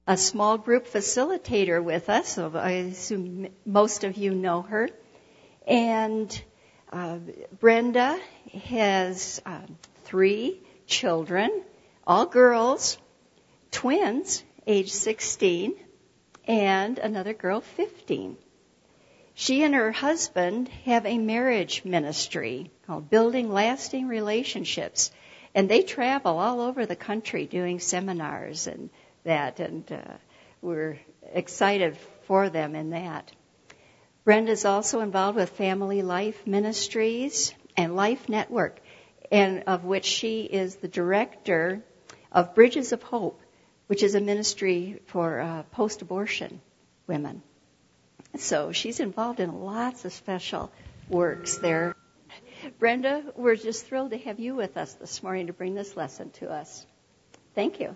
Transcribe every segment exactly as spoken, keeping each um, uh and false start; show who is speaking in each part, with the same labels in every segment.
Speaker 1: a small group facilitator with us, so I assume most of you know her. And uh, Brenda has uh, three children, all girls, twins, age sixteen, and another girl, fifteen. She and her husband have a marriage ministry called Building Lasting Relationships, and they travel all over the country doing seminars and that, and uh, we're excited for them in that. Brenda's also involved with Family Life Ministries and Life Network, and of which she is the director of Bridges of Hope, which is a ministry for uh, post-abortion women. So she's involved in lots of special works there. Brenda, we're just thrilled to have you with us this morning to bring this lesson to us. Thank you.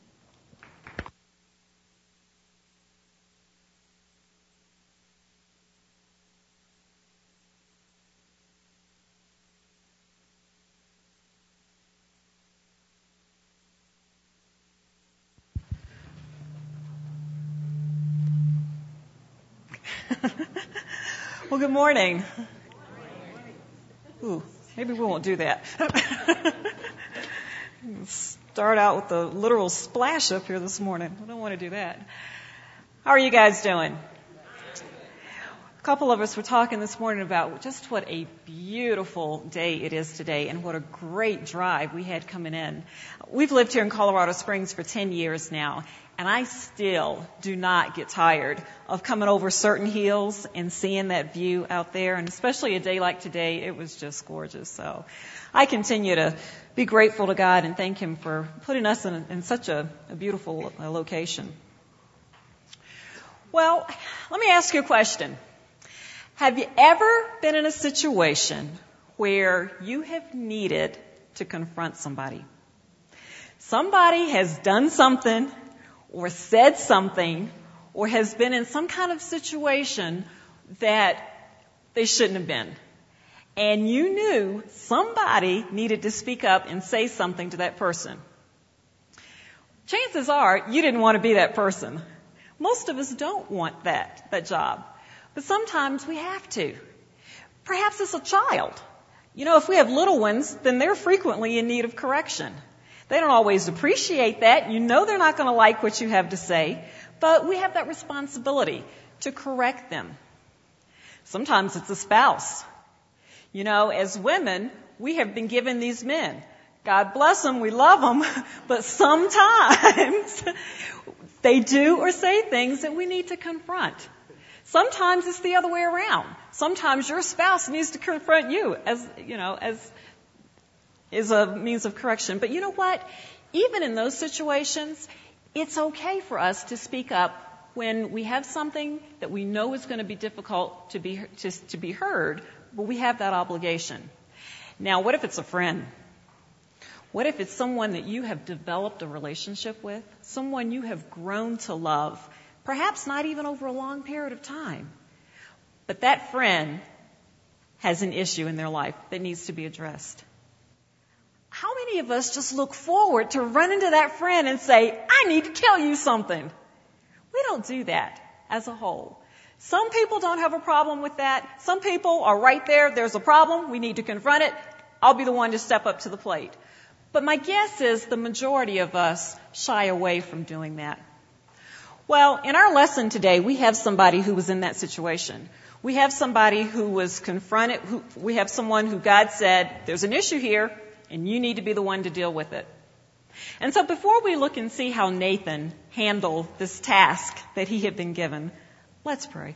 Speaker 2: Well, good morning. Ooh, maybe we won't do that. Start out with a literal splash up here this morning. I don't want to do that. How are you guys doing? A couple of us were talking this morning about just what a beautiful day it is today and what a great drive we had coming in. We've lived here in Colorado Springs for ten years now, and I still do not get tired of coming over certain hills and seeing that view out there. And especially a day like today, it was just gorgeous. So I continue to be grateful to God and thank Him for putting us in, in such a, a beautiful uh, location. Well, let me ask you a question. Have you ever been in a situation where you have needed to confront somebody? Somebody has done something or said something or has been in some kind of situation that they shouldn't have been. And you knew somebody needed to speak up and say something to that person. Chances are you didn't want to be that person. Most of us don't want that, that job. But sometimes we have to. Perhaps it's a child. You know, if we have little ones, then they're frequently in need of correction. They don't always appreciate that. You know they're not going to like what you have to say, but we have that responsibility to correct them. Sometimes it's a spouse. You know, as women, we have been given these men. God bless them, we love them, but sometimes they do or say things that we need to confront. Sometimes it's the other way around. Sometimes your spouse needs to confront you as, you know, as is a means of correction. But you know what? Even in those situations, it's okay for us to speak up when we have something that we know is going to be difficult to be to, to be heard, but we have that obligation. Now, what if it's a friend? What if it's someone that you have developed a relationship with, someone you have grown to love, perhaps not even over a long period of time, but that friend has an issue in their life that needs to be addressed? How many of us just look forward to run into that friend and say, I need to tell you something? We don't do that as a whole. Some people don't have a problem with that. Some people are right there. There's a problem. We need to confront it. I'll be the one to step up to the plate. But my guess is the majority of us shy away from doing that. Well, in our lesson today, we have somebody who was in that situation. We have somebody who was confronted. Who, we have someone who God said, there's an issue here, and you need to be the one to deal with it. And so before we look and see how Nathan handled this task that he had been given, let's pray.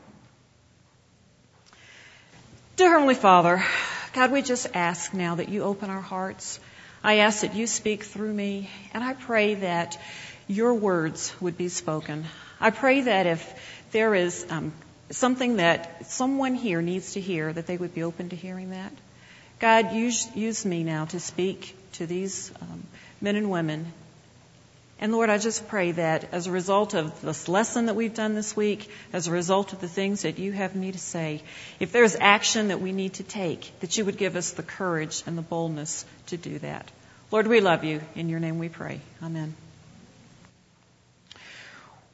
Speaker 2: Dear Heavenly Father, God, we just ask now that you open our hearts. I ask that you speak through me, and I pray that your words would be spoken. I pray that if there is um, something that someone here needs to hear, that they would be open to hearing that. God, use, use me now to speak to these um, men and women. And Lord, I just pray that as a result of this lesson that we've done this week, as a result of the things that you have me to say, if there's action that we need to take, that you would give us the courage and the boldness to do that. Lord, we love you. In your name we pray. Amen.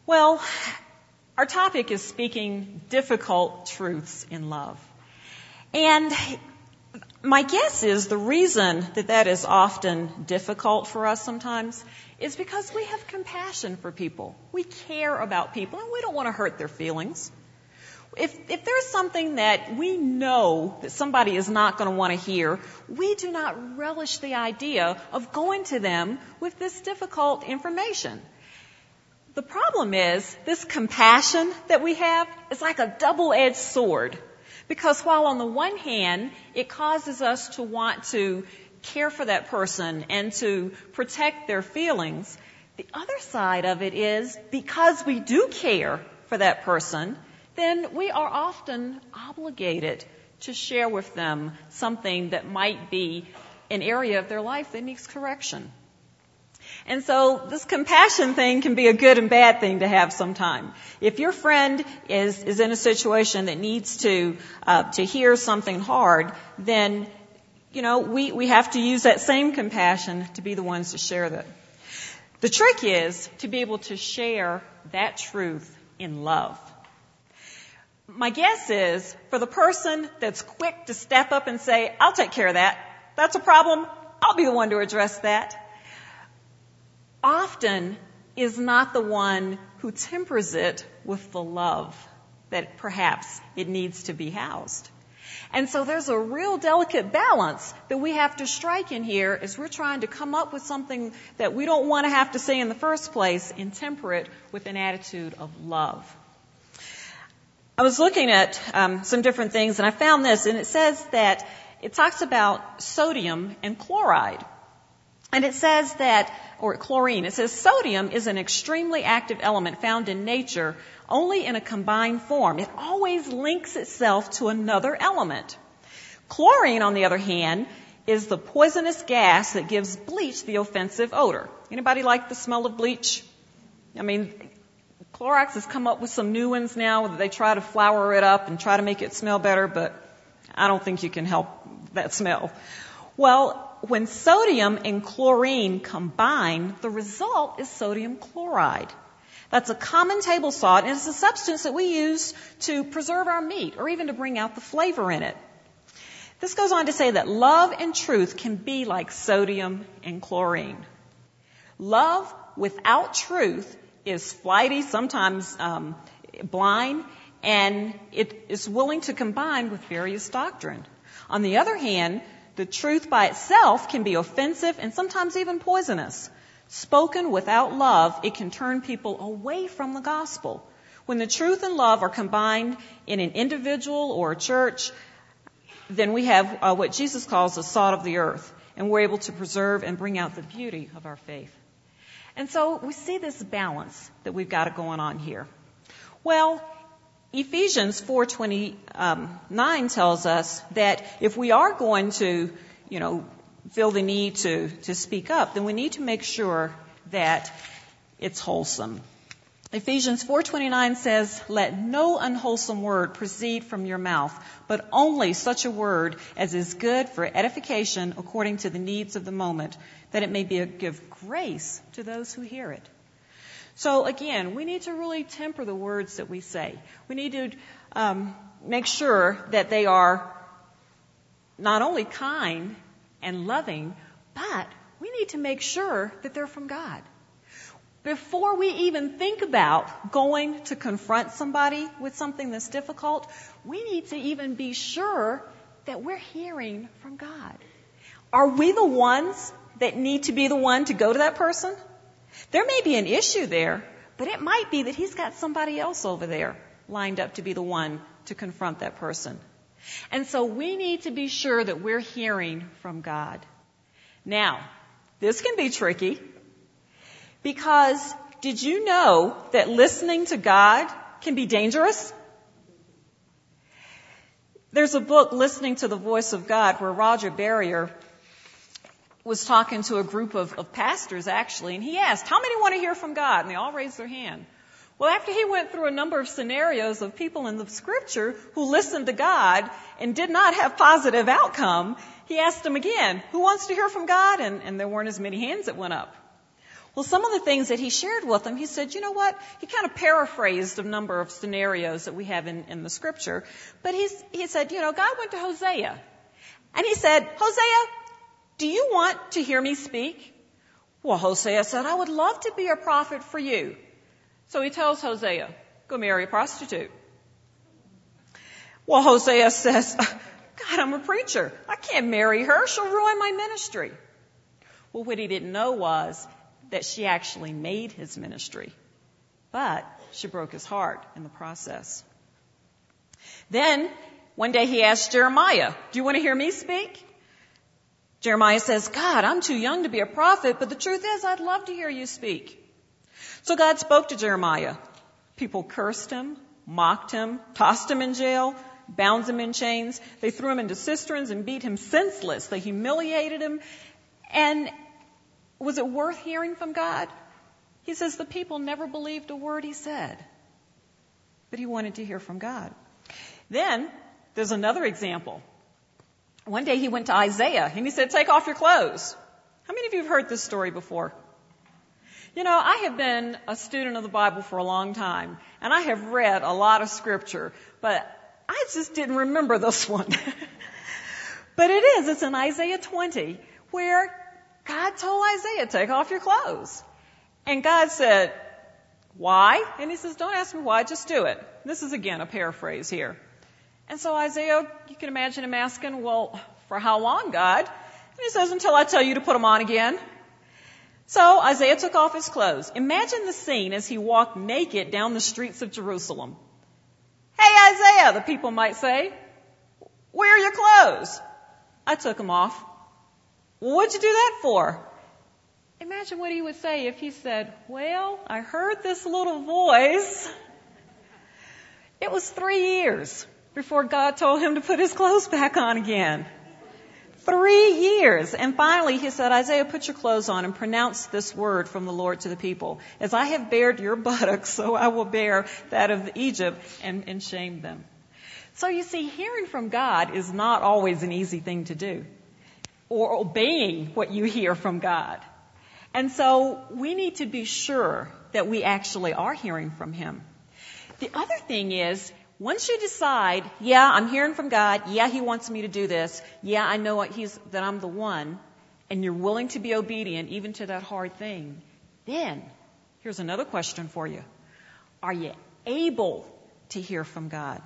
Speaker 2: Well, our topic is speaking difficult truths in love. And my guess is the reason that that is often difficult for us sometimes is because we have compassion for people. We care about people, and we don't want to hurt their feelings. If, if there's something that we know that somebody is not going to want to hear, we do not relish the idea of going to them with this difficult information. The problem is, this compassion that we have is like a double-edged sword. Because while on the one hand, it causes us to want to care for that person and to protect their feelings, the other side of it is, because we do care for that person, then we are often obligated to share with them something that might be an area of their life that needs correction. And so this compassion thing can be a good and bad thing to have sometime. If your friend is, is in a situation that needs to, uh, to hear something hard, then, you know, we, we have to use that same compassion to be the ones to share that. The trick is to be able to share that truth in love. My guess is, for the person that's quick to step up and say, I'll take care of that, that's a problem, I'll be the one to address that, often is not the one who tempers it with the love that perhaps it needs to be housed. And so there's a real delicate balance that we have to strike in here as we're trying to come up with something that we don't want to have to say in the first place and temper it with an attitude of love. I was looking at um, some different things, and I found this, and it says that it talks about sodium and chloride. And it says that, or chlorine, it says sodium is an extremely active element found in nature only in a combined form. It always links itself to another element. Chlorine, on the other hand, is the poisonous gas that gives bleach the offensive odor. Anybody like the smell of bleach? I mean, Clorox has come up with some new ones now that they try to flower it up and try to make it smell better, but I don't think you can help that smell. Well, when sodium and chlorine combine, the result is sodium chloride. That's a common table salt, and it's a substance that we use to preserve our meat or even to bring out the flavor in it. This goes on to say that love and truth can be like sodium and chlorine. Love without truth is flighty, sometimes um, blind, and it is willing to combine with various doctrine. On the other hand, the truth by itself can be offensive and sometimes even poisonous. Spoken without love, it can turn people away from the gospel. When the truth and love are combined in an individual or a church, then we have uh, what Jesus calls the salt of the earth, and we're able to preserve and bring out the beauty of our faith. And so we see this balance that we've got going on here. Well, Ephesians four twenty-nine tells us that if we are going to, you know, feel the need to, to speak up, then we need to make sure that it's wholesome. Ephesians four twenty-nine says, "Let no unwholesome word proceed from your mouth, but only such a word as is good for edification according to the needs of the moment, that it may be a, give grace to those who hear it." So again, we need to really temper the words that we say. We need to um, make sure that they are not only kind and loving, but we need to make sure that they're from God. Before we even think about going to confront somebody with something that's difficult, we need to even be sure that we're hearing from God. Are we the ones that need to be the one to go to that person? There may be an issue there, but it might be that he's got somebody else over there lined up to be the one to confront that person. And so we need to be sure that we're hearing from God. Now, this can be tricky. Because did you know that listening to God can be dangerous? There's a book, Listening to the Voice of God, where Roger Barrier was talking to a group of, of pastors, actually, and he asked, how many want to hear from God? And they all raised their hand. Well, after he went through a number of scenarios of people in the Scripture who listened to God and did not have positive outcome, he asked them again, who wants to hear from God? And, and there weren't as many hands that went up. Well, some of the things that he shared with them, he said, you know what? He kind of paraphrased a number of scenarios that we have in, in the scripture. But he's, he said, you know, God went to Hosea. And he said, Hosea, do you want to hear me speak? Well, Hosea said, I would love to be a prophet for you. So he tells Hosea, go marry a prostitute. Well, Hosea says, God, I'm a preacher. I can't marry her. She'll ruin my ministry. Well, what he didn't know was that she actually made his ministry. But she broke his heart in the process. Then, one day he asked Jeremiah, do you want to hear me speak? Jeremiah says, God, I'm too young to be a prophet, but the truth is I'd love to hear you speak. So God spoke to Jeremiah. People cursed him, mocked him, tossed him in jail, bound him in chains. They threw him into cisterns and beat him senseless. They humiliated him. And was it worth hearing from God? He says the people never believed a word he said. But he wanted to hear from God. Then there's another example. One day he went to Isaiah and he said, take off your clothes. How many of you have heard this story before? You know, I have been a student of the Bible for a long time, and I have read a lot of scripture, but I just didn't remember this one. But it is, it's in Isaiah twenty, where God told Isaiah, take off your clothes. And God said, why? And he says, don't ask me why, just do it. This is again a paraphrase here. And so Isaiah, you can imagine him asking, well, for how long, God? And he says, until I tell you to put them on again. So Isaiah took off his clothes. Imagine the scene as he walked naked down the streets of Jerusalem. Hey, Isaiah, the people might say, where are your clothes? I took them off. Well, what'd you do that for? Imagine what he would say if he said, well, I heard this little voice. It was three years before God told him to put his clothes back on again. Three years. And finally he said, Isaiah, put your clothes on and pronounce this word from the Lord to the people. As I have bared your buttocks, so I will bear that of Egypt and, and shame them. So you see, hearing from God is not always an easy thing to do. Or obeying what you hear from God. And so we need to be sure that we actually are hearing from Him. The other thing is, once you decide, yeah, I'm hearing from God, yeah, He wants me to do this, yeah, I know what he's, that I'm the one, and you're willing to be obedient even to that hard thing, then here's another question for you. Are you able to hear from God?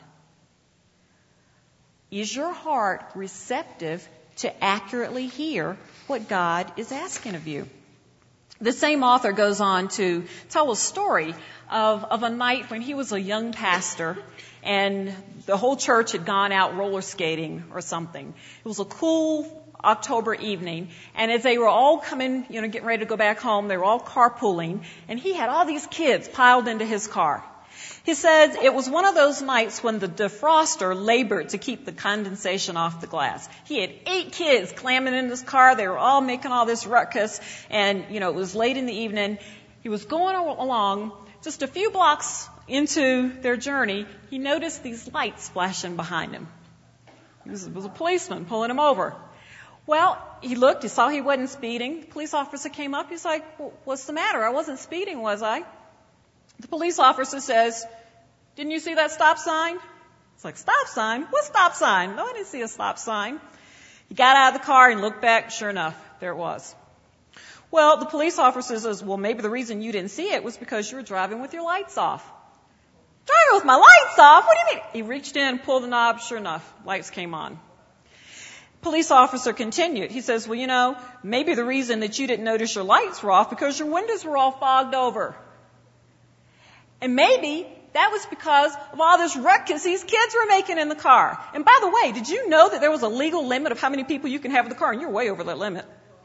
Speaker 2: Is your heart receptive to accurately hear what God is asking of you? The same author goes on to tell a story of, of a night when he was a young pastor and the whole church had gone out roller skating or something. It was a cool October evening, and as they were all coming, you know, getting ready to go back home, they were all carpooling, and he had all these kids piled into his car. He said it was one of those nights when the defroster labored to keep the condensation off the glass. He had eight kids clamming in his car. They were all making all this ruckus. And, you know, it was late in the evening. He was going along. Just a few blocks into their journey, he noticed these lights flashing behind him. It was, it was a policeman pulling him over. Well, he looked. He saw he wasn't speeding. The police officer came up. He's like, well, what's the matter? I wasn't speeding, was I? The police officer says, didn't you see that stop sign? It's like, stop sign? What stop sign? No, I didn't see a stop sign. He got out of the car and looked back. Sure enough, there it was. Well, the police officer says, well, maybe the reason you didn't see it was because you were driving with your lights off. Driving with my lights off? What do you mean? He reached in, pulled the knob. Sure enough, lights came on. Police officer continued. He says, well, you know, maybe the reason that you didn't notice your lights were off because your windows were all fogged over. And maybe that was because of all this ruckus these kids were making in the car. And by the way, did you know that there was a legal limit of how many people you can have in the car? And you're way over that limit.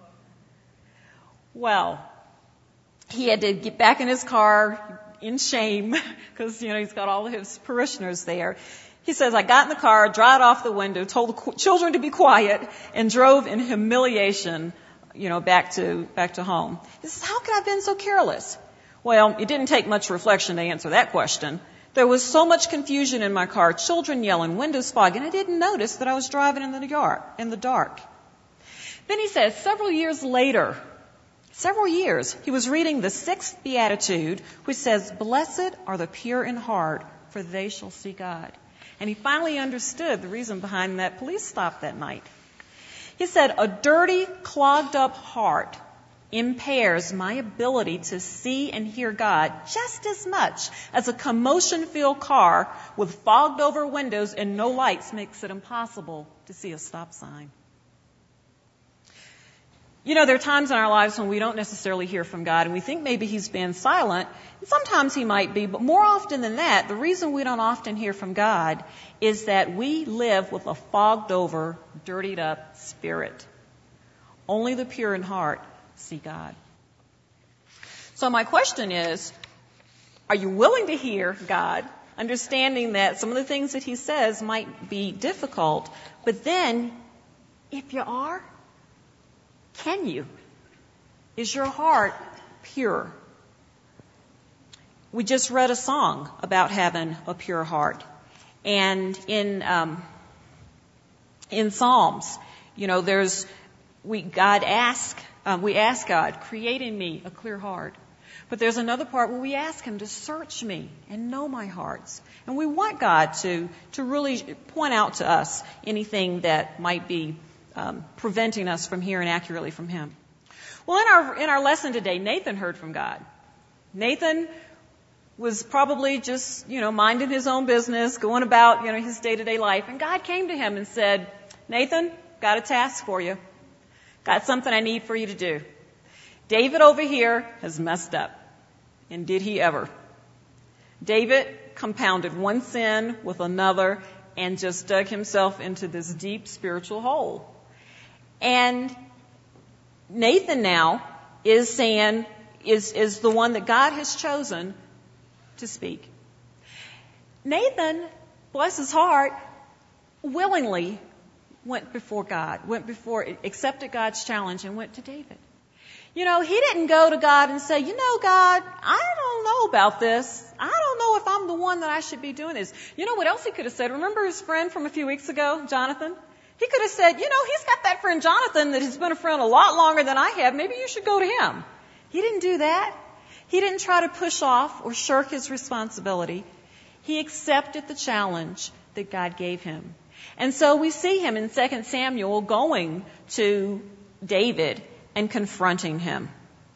Speaker 2: Well, he had to get back in his car in shame because, you know, he's got all of his parishioners there. He says, I got in the car, dried off the window, told the children to be quiet, and drove in humiliation, you know, back to, back to home. He says, how could I have been so careless? Well, it didn't take much reflection to answer that question. There was so much confusion in my car, children yelling, windows fogging, I didn't notice that I was driving in the dark, in the dark. Then he says, several years later, several years, he was reading the sixth beatitude, which says, "Blessed are the pure in heart, for they shall see God." And he finally understood the reason behind that police stop that night. He said, "A dirty, clogged up heart impairs my ability to see and hear God just as much as a commotion-filled car with fogged over windows and no lights makes it impossible to see a stop sign." You know, there are times in our lives when we don't necessarily hear from God, and we think maybe He's been silent. And sometimes He might be, but more often than that, the reason we don't often hear from God is that we live with a fogged over, dirtied up spirit. Only the pure in heart see God. So my question is, are you willing to hear God, understanding that some of the things that He says might be difficult, but then, if you are, can you? Is your heart pure? We just read a song about having a pure heart. And in um, in Psalms, you know, there's we God ask um, we ask God, "Create in me a clear heart." But there's another part where we ask Him to search me and know my hearts. And we want God to to really point out to us anything that might be Um, preventing us from hearing accurately from Him. Well, in our in our lesson today, Nathan heard from God. Nathan was probably just, you know, minding his own business, going about, you know, his day-to-day life, and God came to him and said, "Nathan, got a task for you. Got something I need for you to do. David over here has messed up." And did he ever? David compounded one sin with another and just dug himself into this deep spiritual hole. And Nathan now is saying, is, is the one that God has chosen to speak. Nathan, bless his heart, willingly went before God, went before, accepted God's challenge and went to David. You know, he didn't go to God and say, "You know, God, I don't know about this. I don't know if I'm the one that I should be doing this." You know what else he could have said? Remember his friend from a few weeks ago, Jonathan? He could have said, "You know, he's got that friend Jonathan that has been a friend a lot longer than I have. Maybe you should go to him." He didn't do that. He didn't try to push off or shirk his responsibility. He accepted the challenge that God gave him. And so we see him in Second Samuel going to David and confronting him.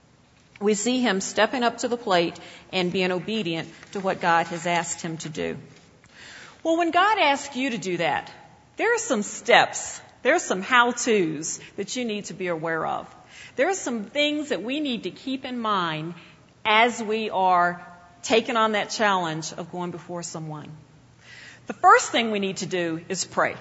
Speaker 2: We see him stepping up to the plate and being obedient to what God has asked him to do. Well, when God asks you to do that, there are some steps, there are some how-tos that you need to be aware of. There are some things that we need to keep in mind as we are taking on that challenge of going before someone. The first thing we need to do is pray.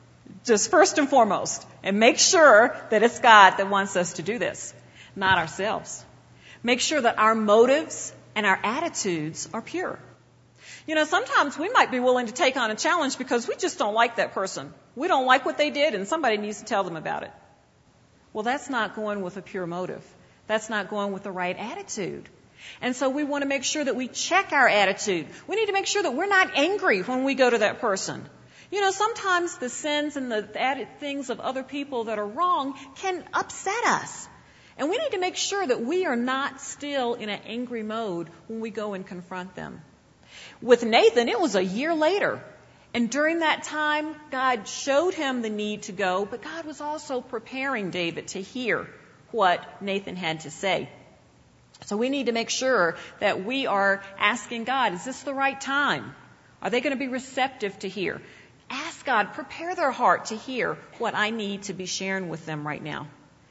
Speaker 2: Just first and foremost, and make sure that it's God that wants us to do this, not ourselves. Make sure that our motives and our attitudes are pure. You know, sometimes we might be willing to take on a challenge because we just don't like that person. We don't like what they did, and somebody needs to tell them about it. Well, that's not going with a pure motive. That's not going with the right attitude. And so we want to make sure that we check our attitude. We need to make sure that we're not angry when we go to that person. You know, sometimes the sins and the added things of other people that are wrong can upset us. And we need to make sure that we are not still in an angry mode when we go and confront them. With Nathan, it was a year later. And during that time, God showed him the need to go, but God was also preparing David to hear what Nathan had to say. So we need to make sure that we are asking God, is this the right time? Are they going to be receptive to hear? Ask God, prepare their heart to hear what I need to be sharing with them right now.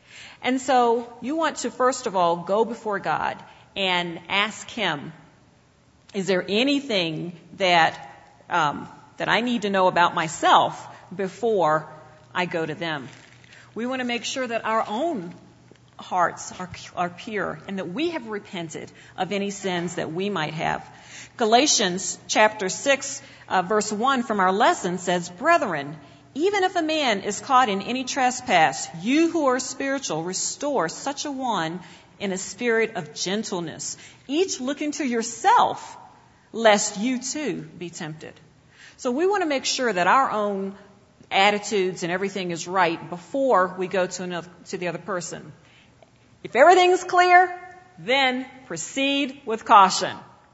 Speaker 2: And so you want to, first of all, go before God and ask Him, is there anything that um, that I need to know about myself before I go to them? We want to make sure that our own hearts are, are pure and that we have repented of any sins that we might have. Galatians chapter six, uh, verse one from our lesson says, "Brethren, even if a man is caught in any trespass, you who are spiritual, restore such a one in a spirit of gentleness, each looking to yourself, lest you too be tempted." So we want to make sure that our own attitudes and everything is right before we go to another, to the other person. If everything's clear, then proceed with caution.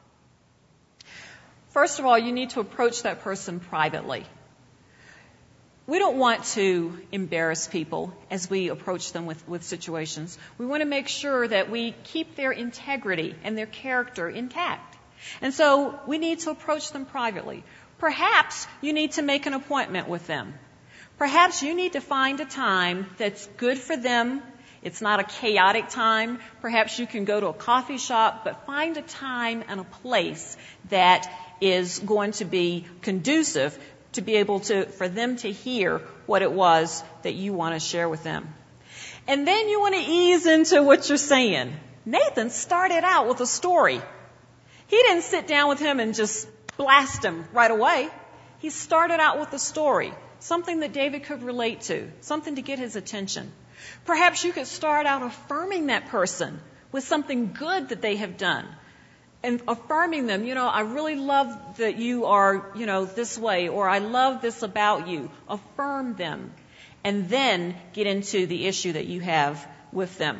Speaker 2: First of all, you need to approach that person privately. We don't want to embarrass people as we approach them with, with situations. We want to make sure that we keep their integrity and their character intact. And so we need to approach them privately. Perhaps you need to make an appointment with them. Perhaps you need to find a time that's good for them. It's not a chaotic time. Perhaps you can go to a coffee shop, but find a time and a place that is going to be conducive to be able to, for them to hear what it was that you want to share with them. And then you want to ease into what you're saying. Nathan started out with a story. He didn't sit down with him and just blast him right away. He started out with a story, something that David could relate to, something to get his attention. Perhaps you could start out affirming that person with something good that they have done. And affirming them, you know, I really love that you are, you know, this way, or I love this about you. Affirm them. And then get into the issue that you have with them.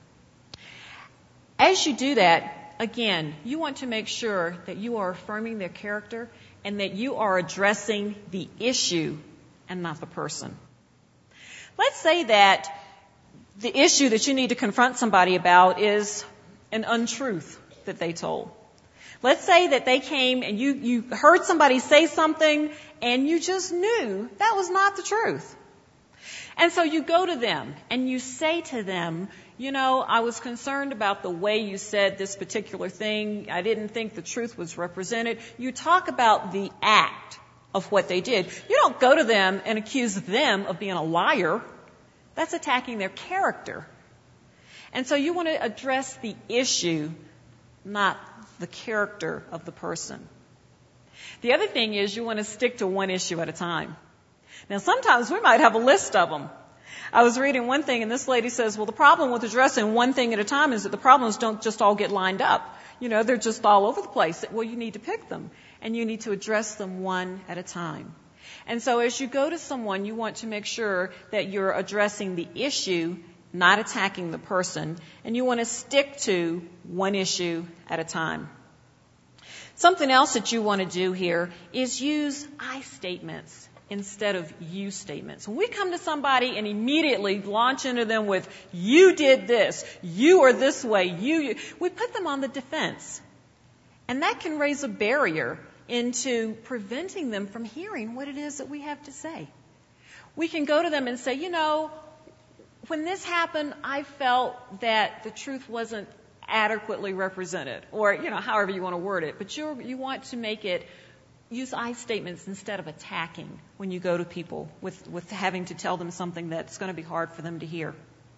Speaker 2: As you do that, again, you want to make sure that you are affirming their character and that you are addressing the issue and not the person. Let's say that the issue that you need to confront somebody about is an untruth that they told. Let's say that they came and you, you heard somebody say something and you just knew that was not the truth. And so you go to them and you say to them, you know, I was concerned about the way you said this particular thing. I didn't think the truth was represented. You talk about the act of what they did. You don't go to them and accuse them of being a liar. That's attacking their character. And so you want to address the issue, not the character of the person. The other thing is you want to stick to one issue at a time. Now, sometimes we might have a list of them. I was reading one thing, and this lady says, well, the problem with addressing one thing at a time is that the problems don't just all get lined up. You know, they're just all over the place. Well, you need to pick them, and you need to address them one at a time. And so as you go to someone, you want to make sure that you're addressing the issue, not attacking the person, and you want to stick to one issue at a time. Something else that you want to do here is use I statements instead of you statements. When we come to somebody and immediately launch into them with, you did this, you are this way, you, you, we put them on the defense. And that can raise a barrier into preventing them from hearing what it is that we have to say. We can go to them and say, you know, when this happened, I felt that the truth wasn't adequately represented, or, you know, however you want to word it. But you you want to make it, use I statements instead of attacking when you go to people with, with having to tell them something that's going to be hard for them to hear.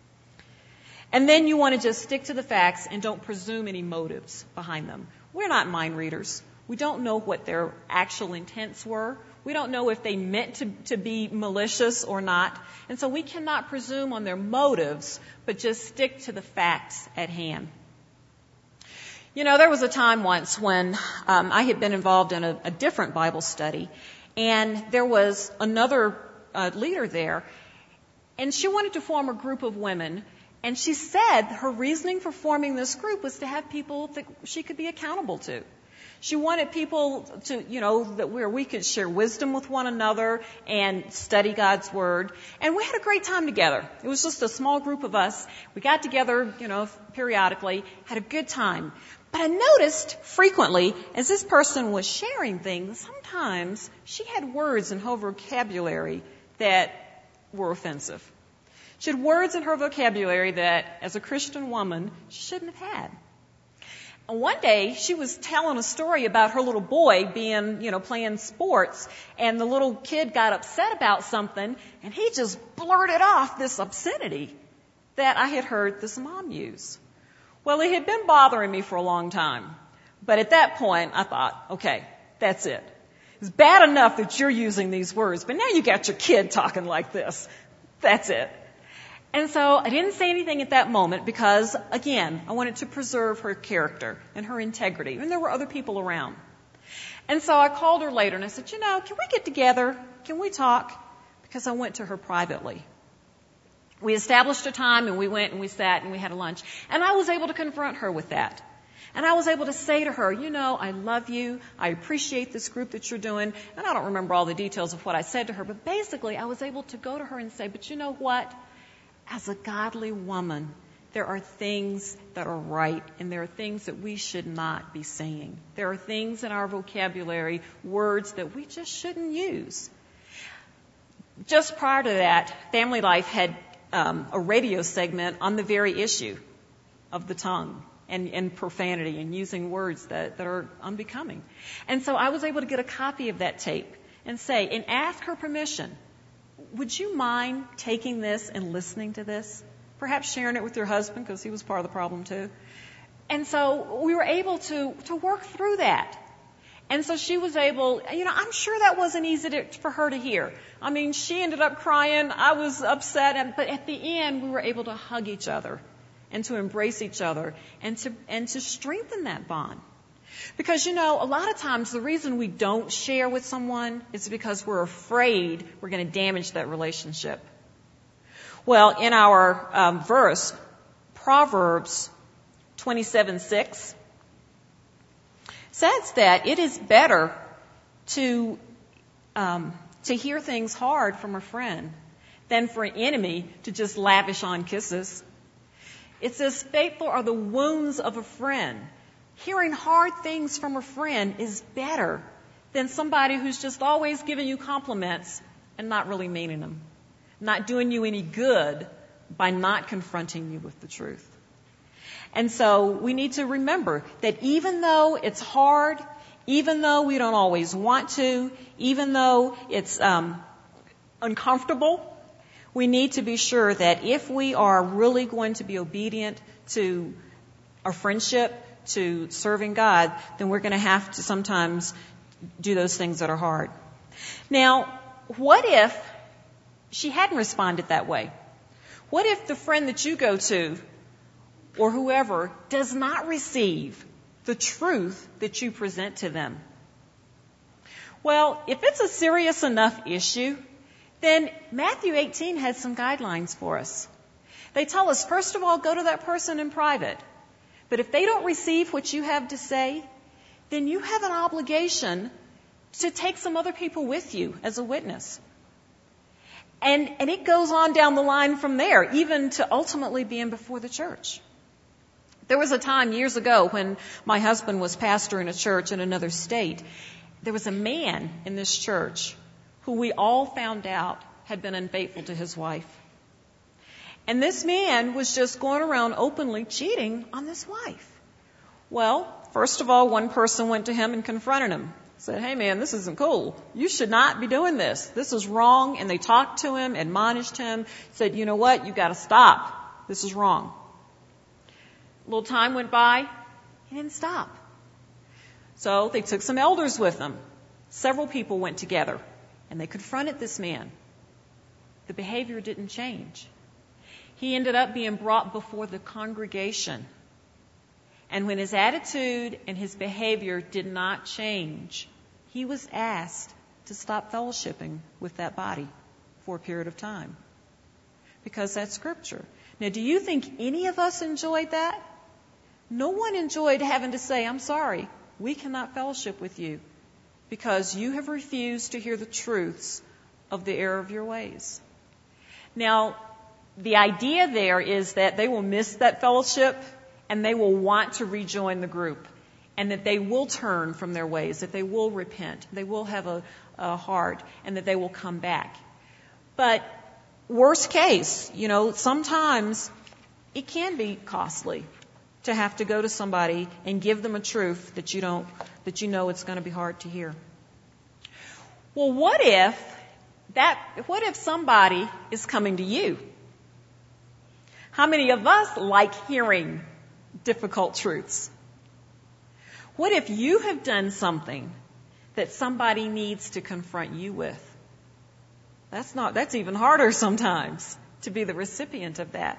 Speaker 2: And then you want to just stick to the facts and don't presume any motives behind them. We're not mind readers. We don't know what their actual intents were. We don't know if they meant to, to be malicious or not. And so we cannot presume on their motives, but just stick to the facts at hand. You know, there was a time once when um, I had been involved in a, a different Bible study, and there was another uh, leader there, and she wanted to form a group of women, and she said her reasoning for forming this group was to have people that she could be accountable to. She wanted people to, you know, that where we could share wisdom with one another and study God's Word. And we had a great time together. It was just a small group of us. We got together, you know, periodically, had a good time. But I noticed frequently, as this person was sharing things, sometimes she had words in her vocabulary that were offensive. She had words in her vocabulary that, as a Christian woman, she shouldn't have had. And one day, she was telling a story about her little boy being, you know, playing sports, and the little kid got upset about something, and he just blurted off this obscenity that I had heard this mom use. Well, it had been bothering me for a long time, but at that point, I thought, okay, that's it. It's bad enough that you're using these words, but now you got your kid talking like this. That's it. And so I didn't say anything at that moment because, again, I wanted to preserve her character and her integrity. And there were other people around. And so I called her later and I said, you know, can we get together? Can we talk? Because I went to her privately. we established a time and we went and we sat and we had a lunch. And I was able to confront her with that. And I was able to say to her, you know, I love you. I appreciate this group that you're doing. And I don't remember all the details of what I said to her, but basically I was able to go to her and say, but you know what? As a godly woman, there are things that are right and there are things that we should not be saying. There are things in our vocabulary, words that we just shouldn't use. Just prior to that, Family Life had um, a radio segment on the very issue of the tongue. And, and profanity and using words that, that are unbecoming. And so I was able to get a copy of that tape and say, and ask her permission, would you mind taking this and listening to this? Perhaps sharing it with your husband because he was part of the problem too. And so we were able to, to work through that. And so she was able, you know, I'm sure that wasn't easy to, for her to hear. I mean, she ended up crying. I was upset. And, but at the end, we were able to hug each other and to embrace each other and to and to strengthen that bond. Because, you know, a lot of times the reason we don't share with someone is because we're afraid we're going to damage that relationship. Well, in our um, verse, Proverbs twenty-seven six says that it is better to um, to hear things hard from a friend than for an enemy to just lavish on kisses. It says, faithful are the wounds of a friend. Hearing hard things from a friend is better than somebody who's just always giving you compliments and not really meaning them, not doing you any good by not confronting you with the truth. And so we need to remember that even though it's hard, even though we don't always want to, even though it's um, uncomfortable, we need to be sure that if we are really going to be obedient to our friendship, to serving God, then we're going to have to sometimes do those things that are hard. Now, what if she hadn't responded that way? What if the friend that you go to, or whoever, does not receive the truth that you present to them? Well, if it's a serious enough issue, then Matthew eighteen has some guidelines for us. They tell us, first of all, go to that person in private. But if they don't receive what you have to say, then you have an obligation to take some other people with you as a witness. And, and it goes on down the line from there, even to ultimately being before the church. There was a time years ago when my husband was pastor in a church in another state. There was a man in this church who we all found out had been unfaithful to his wife. And this man was just going around openly cheating on this wife. Well, first of all, one person went to him and confronted him. Said, hey man, this isn't cool. You should not be doing this. This is wrong. And they talked to him, admonished him, said, you know what? You've got to stop. This is wrong. A little time went by. He didn't stop. So they took some elders with them. Several people went together. And they confronted this man. The behavior didn't change. He ended up being brought before the congregation. And when his attitude and his behavior did not change, he was asked to stop fellowshipping with that body for a period of time. Because that's Scripture. Now, do you think any of us enjoyed that? No one enjoyed having to say, I'm sorry, we cannot fellowship with you, because you have refused to hear the truths of the error of your ways. Now, the idea there is that they will miss that fellowship and they will want to rejoin the group, and that they will turn from their ways, that they will repent, they will have a, a heart, and that they will come back. But worst case, you know, sometimes it can be costly to have to go to somebody and give them a truth that you don't, that you know it's going to be hard to hear. Well, what if that, what if somebody is coming to you? How many of us like hearing difficult truths? What if you have done something that somebody needs to confront you with? That's not, that's even harder sometimes to be the recipient of that.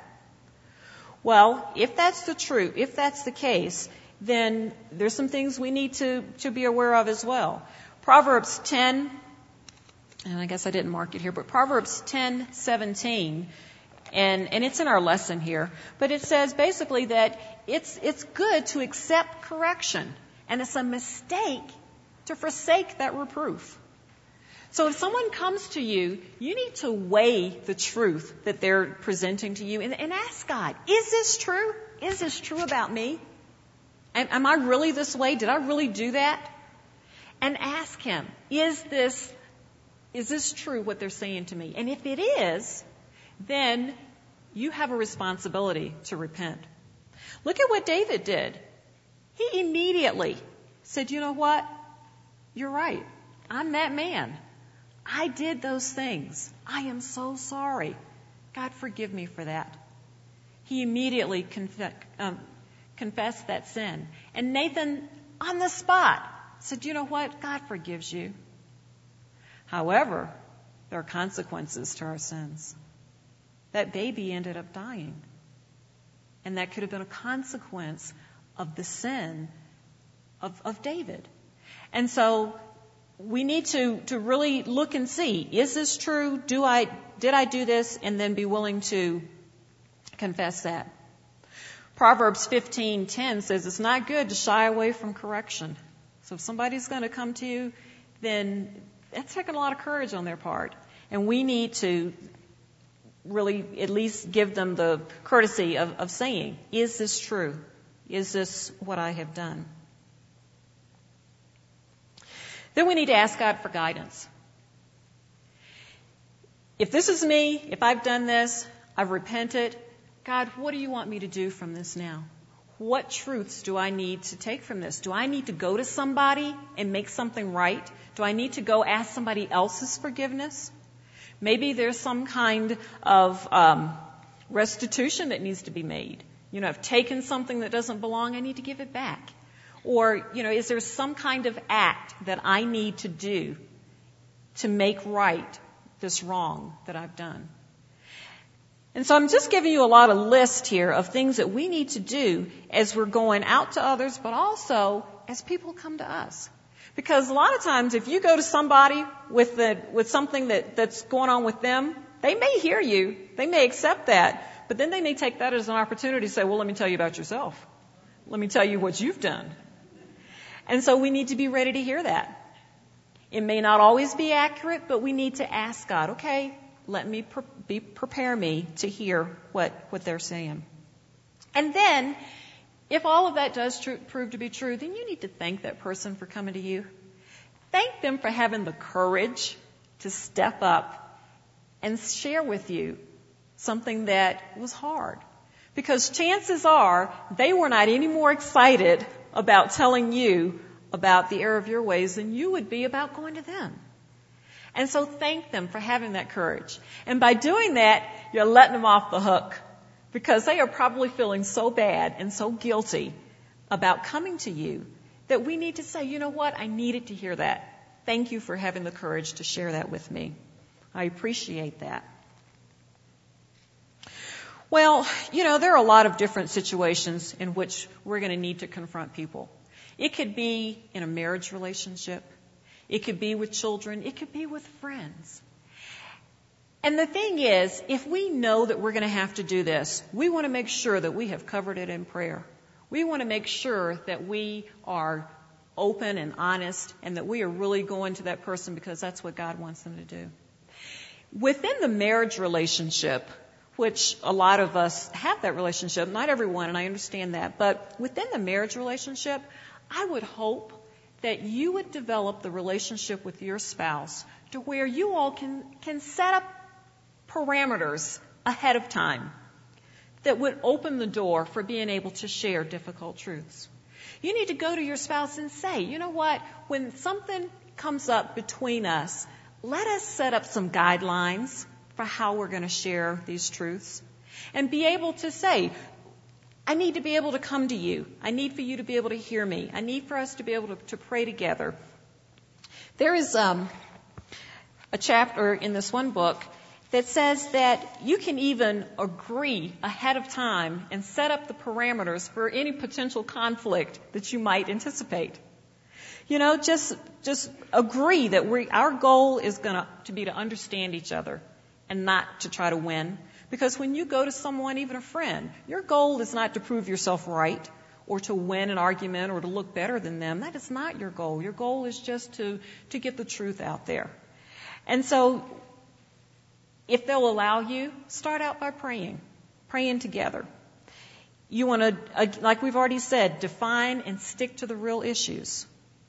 Speaker 2: Well, if that's the truth, if that's the case, then there's some things we need to, to be aware of as well. Proverbs ten, and I guess I didn't mark it here, but Proverbs ten seventeen And, and it's in our lesson here. But it says basically that it's, it's good to accept correction. And it's a mistake to forsake that reproof. So if someone comes to you, you need to weigh the truth that they're presenting to you and, and ask God, is this true? Is this true about me? Am, am I really this way? Did I really do that? And ask Him, is this, is this true what they're saying to me? And if it is, then you have a responsibility to repent. Look at what David did. He immediately said, you know what? You're right. I'm that man. I did those things. I am so sorry. God, forgive me for that. He immediately conf- um, confessed that sin. And Nathan, on the spot, said, you know what? God forgives you. However, there are consequences to our sins. That baby ended up dying. And that could have been a consequence of the sin of, of David. And so we need to, to really look and see, is this true? Do I, did I do this? And then be willing to confess that. Proverbs fifteen ten says it's not good to shy away from correction. So if somebody's going to come to you, then that's taking a lot of courage on their part. And we need to really at least give them the courtesy of, of saying, is this true? Is this what I have done? Then we need to ask God for guidance. If this is me, if I've done this, I've repented, God, what do you want me to do from this now? What truths do I need to take from this? Do I need to go to somebody and make something right? Do I need to go ask somebody else's forgiveness? Maybe there's some kind of um, restitution that needs to be made. You know, I've taken something that doesn't belong, I need to give it back. Or, you know, is there some kind of act that I need to do to make right this wrong that I've done? And so I'm just giving you a lot of list here of things that we need to do as we're going out to others, but also as people come to us. Because a lot of times if you go to somebody with the, with something that, that's going on with them, they may hear you, they may accept that, but then they may take that as an opportunity to say, well, let me tell you about yourself. Let me tell you what you've done. And so we need to be ready to hear that. It may not always be accurate, but we need to ask God, okay, let me pre- be, prepare me to hear what, what they're saying. And then, if all of that does tr- prove to be true, then you need to thank that person for coming to you. Thank them for having the courage to step up and share with you something that was hard. Because chances are they were not any more excited about telling you about the error of your ways than you would be about going to them. And so thank them for having that courage. And by doing that, you're letting them off the hook. Because they are probably feeling so bad and so guilty about coming to you that we need to say, you know what, I needed to hear that. Thank you for having the courage to share that with me. I appreciate that. Well, you know, there are a lot of different situations in which we're going to need to confront people. It could be in a marriage relationship. It could be with children. It could be with friends. And the thing is, if we know that we're going to have to do this, we want to make sure that we have covered it in prayer. We want to make sure that we are open and honest and that we are really going to that person because that's what God wants them to do. Within the marriage relationship, which a lot of us have that relationship, not everyone, and I understand that, but within the marriage relationship, I would hope that you would develop the relationship with your spouse to where you all can, can set up parameters ahead of time that would open the door for being able to share difficult truths. You need to go to your spouse and say, you know what, when something comes up between us, let us set up some guidelines for how we're going to share these truths and be able to say, I need to be able to come to you. I need for you to be able to hear me. I need for us to be able to, to pray together. There is um, a chapter in this one book that says that you can even agree ahead of time and set up the parameters for any potential conflict that you might anticipate. You know, just just agree that we our goal is going to be to understand each other and not to try to win. Because when you go to someone, even a friend, your goal is not to prove yourself right or to win an argument or to look better than them. That is not your goal. Your goal is just to, to get the truth out there. And so if they'll allow you, start out by praying, praying together. You want to, like we've already said, define and stick to the real issues.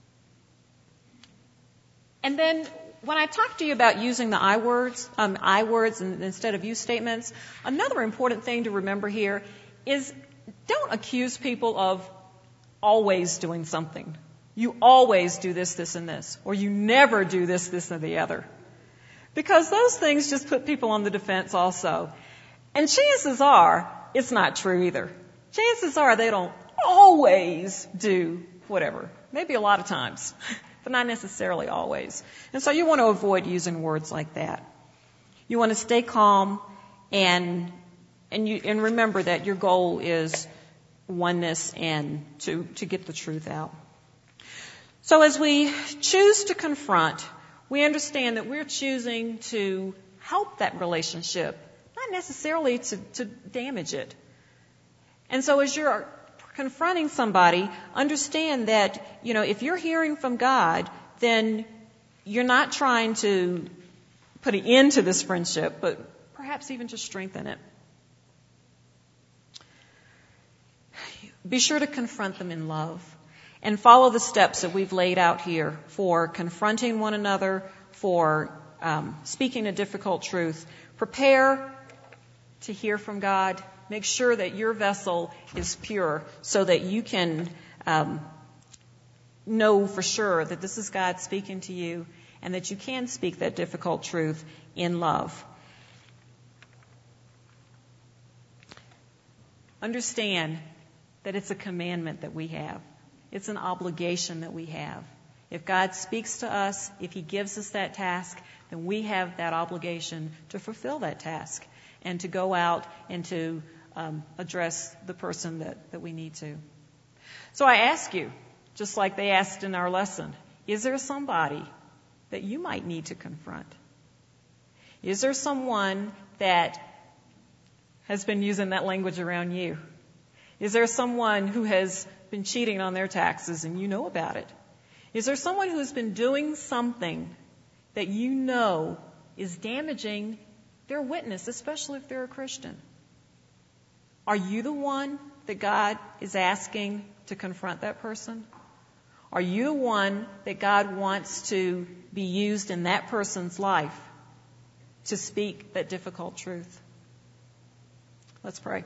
Speaker 2: And then when I talk to you about using the I words, um, I words instead of you statements, another important thing to remember here is don't accuse people of always doing something. You always do this, this, and this. Or you never do this, this, and the other. Because those things just put people on the defense also. And chances are, it's not true either. Chances are they don't always do whatever. Maybe a lot of times, but not necessarily always. And so you want to avoid using words like that. You want to stay calm and and you and remember that your goal is oneness and to, to get the truth out. So as we choose to confront, we understand that we're choosing to help that relationship, not necessarily to, to damage it. And so as you're confronting somebody, understand that, you know, if you're hearing from God, then you're not trying to put an end to this friendship, but perhaps even to strengthen it. Be sure to confront them in love and follow the steps that we've laid out here for confronting one another, for um, speaking a difficult truth. Prepare to hear from God. Make sure that your vessel is pure so that you can um, know for sure that this is God speaking to you and that you can speak that difficult truth in love. Understand that it's a commandment that we have. It's an obligation that we have. If God speaks to us, if He gives us that task, then we have that obligation to fulfill that task and to go out and to um, address the person that, that we need to. So I ask you, just like they asked in our lesson, is there somebody that you might need to confront? Is there someone that has been using that language around you? Is there someone who has been cheating on their taxes and you know about it? Is there someone who has been doing something that you know is damaging their witness, especially if they're a Christian? Are you the one that God is asking to confront that person? Are you the one that God wants to be used in that person's life to speak that difficult truth? Let's pray.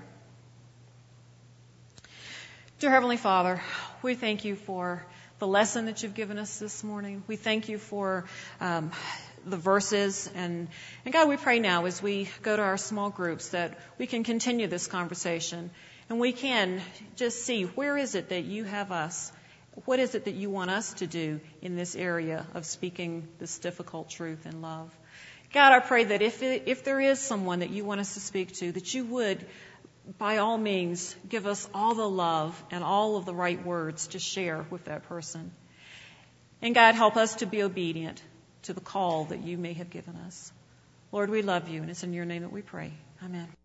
Speaker 2: Dear Heavenly Father, we thank you for the lesson that you've given us this morning. We thank you for um, the verses. And, and God, we pray now as we go to our small groups that we can continue this conversation and we can just see where is it that you have us. What is it that you want us to do in this area of speaking this difficult truth in love? God, I pray that if it, if there is someone that you want us to speak to, that you would, by all means, give us all the love and all of the right words to share with that person. And God, help us to be obedient to the call that you may have given us. Lord, we love you, and it's in your name that we pray. Amen.